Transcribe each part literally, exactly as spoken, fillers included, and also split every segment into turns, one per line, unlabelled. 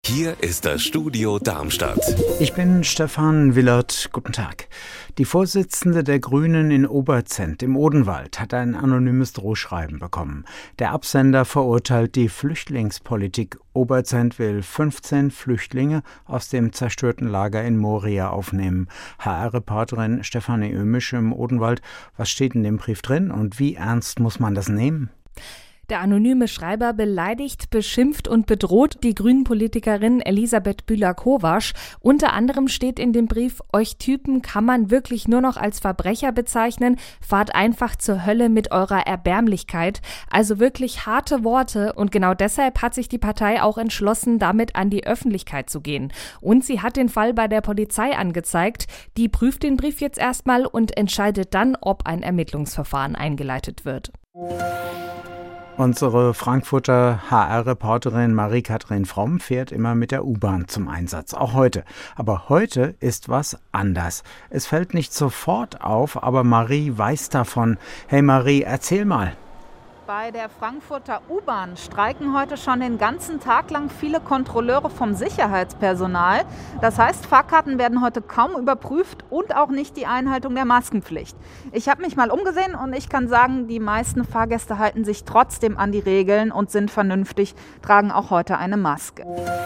Hier ist das Studio Darmstadt.
Ich bin Stefan Willert. Guten Tag. Die Vorsitzende der Grünen in Oberzent im Odenwald hat ein anonymes Drohschreiben bekommen. Der Absender verurteilt die Flüchtlingspolitik. Oberzent will fünfzehn Flüchtlinge aus dem zerstörten Lager in Moria aufnehmen. H R-Reporterin Stefanie Ömisch im Odenwald. Was steht in dem Brief drin und wie ernst muss man das nehmen?
Der anonyme Schreiber beleidigt, beschimpft und bedroht die Grünen-Politikerin Elisabeth Bühler-Kowasch. Unter anderem steht in dem Brief: Euch Typen kann man wirklich nur noch als Verbrecher bezeichnen. Fahrt einfach zur Hölle mit eurer Erbärmlichkeit. Also wirklich harte Worte, und genau deshalb hat sich die Partei auch entschlossen, damit an die Öffentlichkeit zu gehen. Und sie hat den Fall bei der Polizei angezeigt. Die prüft den Brief jetzt erstmal und entscheidet dann, ob ein Ermittlungsverfahren eingeleitet wird.
Unsere Frankfurter H R-Reporterin Marie-Kathrin Fromm fährt immer mit der U-Bahn zum Einsatz, auch heute. Aber heute ist was anders. Es fällt nicht sofort auf, aber Marie weiß davon. Hey Marie, erzähl mal.
Bei der Frankfurter U-Bahn streiken heute schon den ganzen Tag lang viele Kontrolleure vom Sicherheitspersonal. Das heißt, Fahrkarten werden heute kaum überprüft und auch nicht die Einhaltung der Maskenpflicht. Ich habe mich mal umgesehen und ich kann sagen, die meisten Fahrgäste halten sich trotzdem an die Regeln und sind vernünftig, tragen auch heute eine Maske.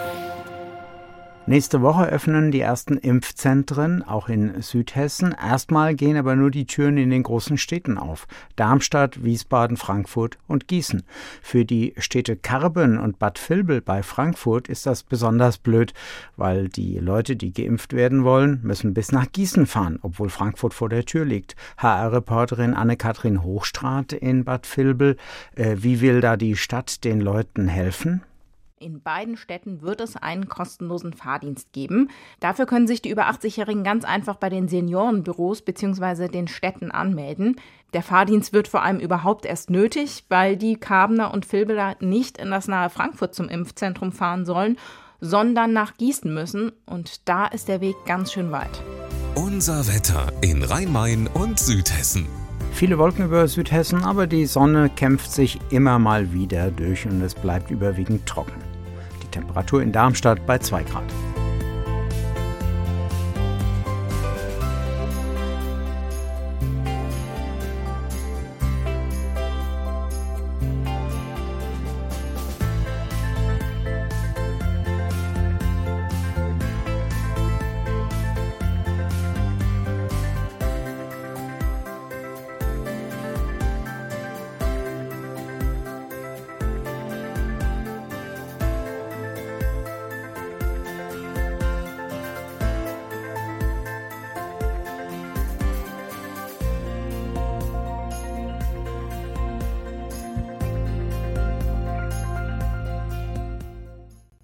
Nächste Woche öffnen die ersten Impfzentren, auch in Südhessen. Erstmal gehen aber nur die Türen in den großen Städten auf. Darmstadt, Wiesbaden, Frankfurt und Gießen. Für die Städte Karben und Bad Vilbel bei Frankfurt ist das besonders blöd, weil die Leute, die geimpft werden wollen, müssen bis nach Gießen fahren, obwohl Frankfurt vor der Tür liegt. H R-Reporterin Anne-Kathrin Hochstraat in Bad Vilbel. Äh, wie will da die Stadt den Leuten helfen?
In beiden Städten wird es einen kostenlosen Fahrdienst geben. Dafür können sich die über achtzig-Jährigen ganz einfach bei den Seniorenbüros bzw. den Städten anmelden. Der Fahrdienst wird vor allem überhaupt erst nötig, weil die Karbener und Vilbeler nicht in das nahe Frankfurt zum Impfzentrum fahren sollen, sondern nach Gießen müssen. Und da ist der Weg ganz schön weit.
Unser Wetter in Rhein-Main und Südhessen.
Viele Wolken über Südhessen, aber die Sonne kämpft sich immer mal wieder durch und es bleibt überwiegend trocken. Die Temperatur in Darmstadt bei zwei Grad.